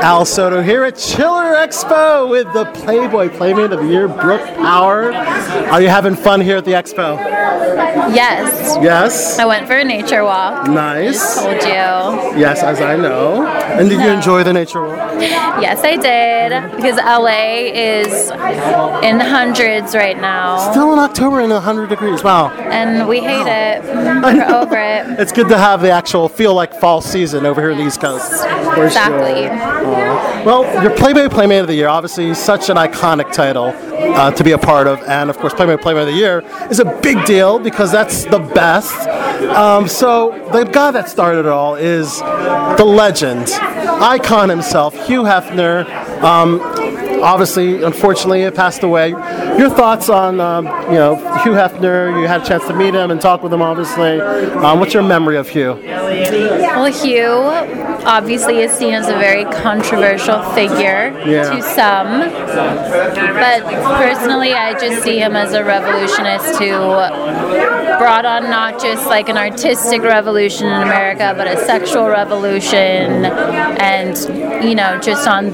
Al Soto here at Chiller Expo with the Playboy Playmate of the Year, Brooke Power. Are you having fun here at the Expo? Yes. Yes? I went for a nature walk. Nice. Just told you. Yes, as I know. And did you enjoy the nature walk? Yes, I did. Because LA is in the hundreds right now. Still in October and 100 degrees. Wow. And we hate it. We're over it. It's good to have the actual feel like fall season over here in the East Coast. For Exactly. Sure. Well, your Playboy Playmate of the Year, obviously such an iconic title to be a part of. And of course, Playboy Playmate of the Year is a big deal because that's the best. So the guy that started it all is the legend, icon himself, Hugh Hefner. Obviously, unfortunately, it passed away. Your thoughts on, Hugh Hefner? You had a chance to meet him and talk with him, obviously. What's your memory of Hugh? Well, Hugh obviously is seen as a very controversial figure to some. But personally, I just see him as a revolutionist who brought on not just like an artistic revolution in America, but a sexual revolution, and just on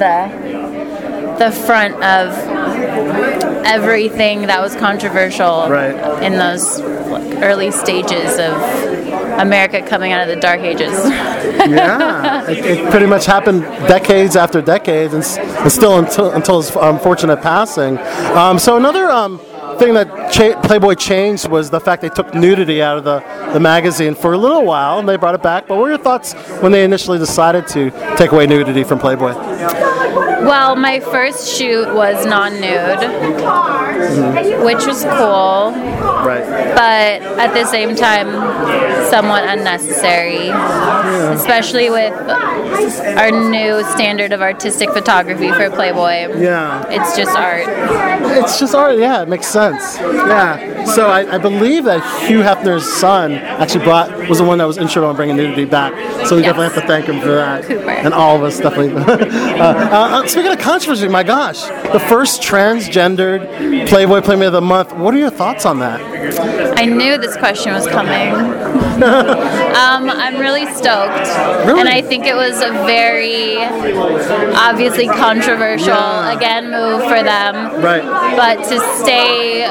the front of everything that was controversial in those early stages of America coming out of the Dark Ages. Yeah, it pretty much happened decades after decades, and still until his unfortunate passing. So another thing that Playboy changed was the fact they took nudity out of the magazine for a little while, and they brought it back. But what were your thoughts when they initially decided to take away nudity from Playboy? Well, my first shoot was non-nude, which was cool. Right. But at the same time, somewhat unnecessary, especially with our new standard of artistic photography for Playboy. Yeah. It's just art. It's just art, yeah, it makes sense. Yeah. So I believe that Hugh Hefner's son actually was the one that was instrumental in bringing nudity back. So we definitely have to thank him for that. Cooper. And all of us definitely. Speaking of controversy, my gosh, the first transgendered Playboy Playmate of the Month. What are your thoughts on that? I knew this question was coming. I'm really stoked. Really? And I think it was a very obviously controversial, again, move for them. Right. But to stay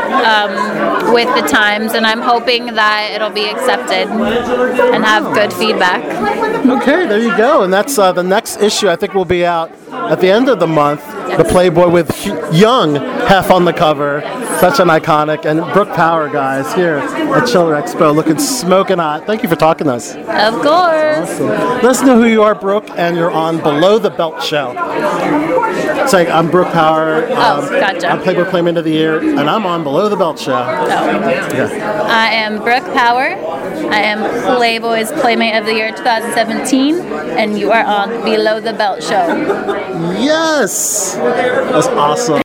with the times, and I'm hoping that it'll be accepted and have good feedback. Okay, there you go. And that's the next issue I think will be out at the end of the month. The Playboy with young Hef on the cover. Such an iconic. And Brooke Power, guys, here at Chiller Expo, looking smoking hot. Thank you for talking to us. Of course. Awesome. Let us know who you are, Brooke, and you're on Below the Belt Show. Say, I'm Brooke Power. Gotcha. I'm Playboy Playmate of the Year, and I'm on Below the Belt Show. Yeah. I am Brooke Power. I am Playboy's Playmate of the Year 2017, and you are on Below the Belt Show. Yes! That's awesome.